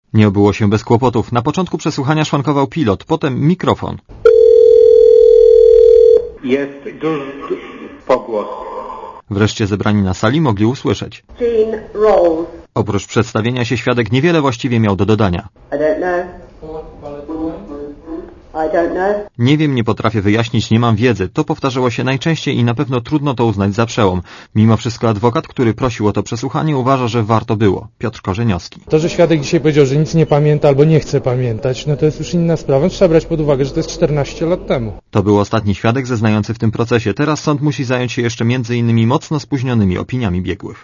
Nie obyło się bez kłopotów. Na początku przesłuchania szwankował pilot, potem mikrofon. Jest duży pogłos. Wreszcie zebrani na sali mogli usłyszeć. Jean Rolls. Oprócz przedstawienia się świadek niewiele właściwie miał do dodania. I don't know. Nie wiem, nie potrafię wyjaśnić, nie mam wiedzy. To powtarzało się najczęściej i na pewno trudno to uznać za przełom. Mimo wszystko adwokat, który prosił o to przesłuchanie, uważa, że warto było. Piotr Korzeniowski. To, że świadek dzisiaj powiedział, że nic nie pamięta albo nie chce pamiętać, no to jest już inna sprawa. Trzeba brać pod uwagę, że to jest 14 lat temu. To był ostatni świadek zeznający w tym procesie. Teraz sąd musi zająć się jeszcze m.in. mocno spóźnionymi opiniami biegłych.